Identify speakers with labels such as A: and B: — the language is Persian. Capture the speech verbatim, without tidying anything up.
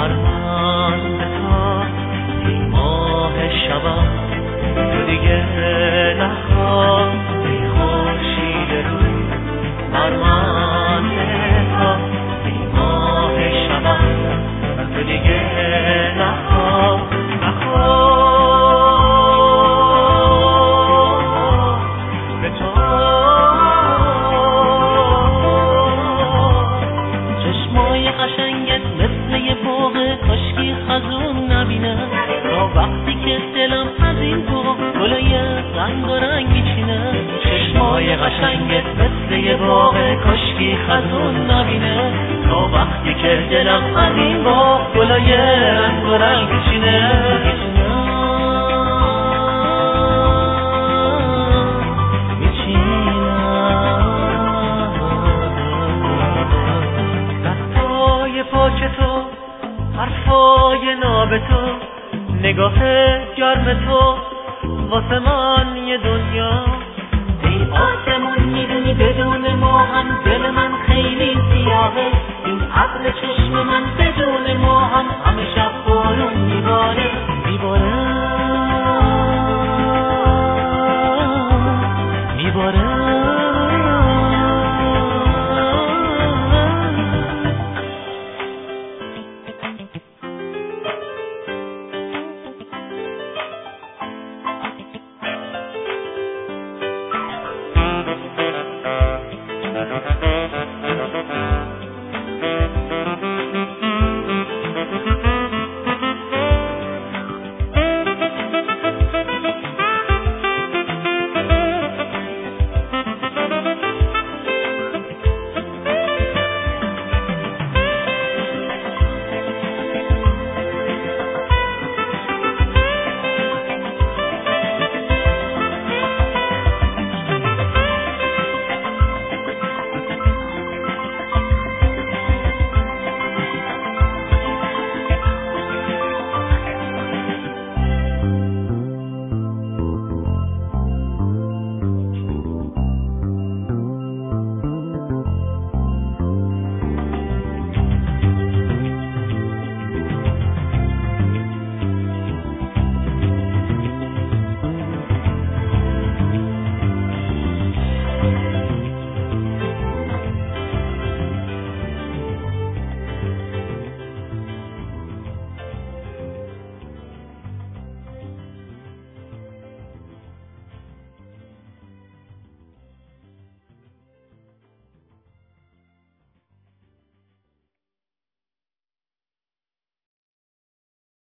A: فرمانده تا ای ماه شبا تو دیگه نخواه ای خورشید روی فرمانده تا ای ماه شبا تو دیگه نخواه نخواه به تو چشمای قشنگت مثل یه باغ کاشکی خزون نبینه تا وقتی که دلم از این باغ گلای رنگ و رنگ میچینه چشمای قشنگت مثل یه باغ کاشکی خزون نبینه تا وقتی که دلم از این باغ گلای رنگ و رنگ میچینه پاک تو حرفای ناب تو نگاه گرم تو واسه من یه دنیا ای آسمون میدونی بدون ما هم دل من خیلی سیاهه این عقل چشم من بدون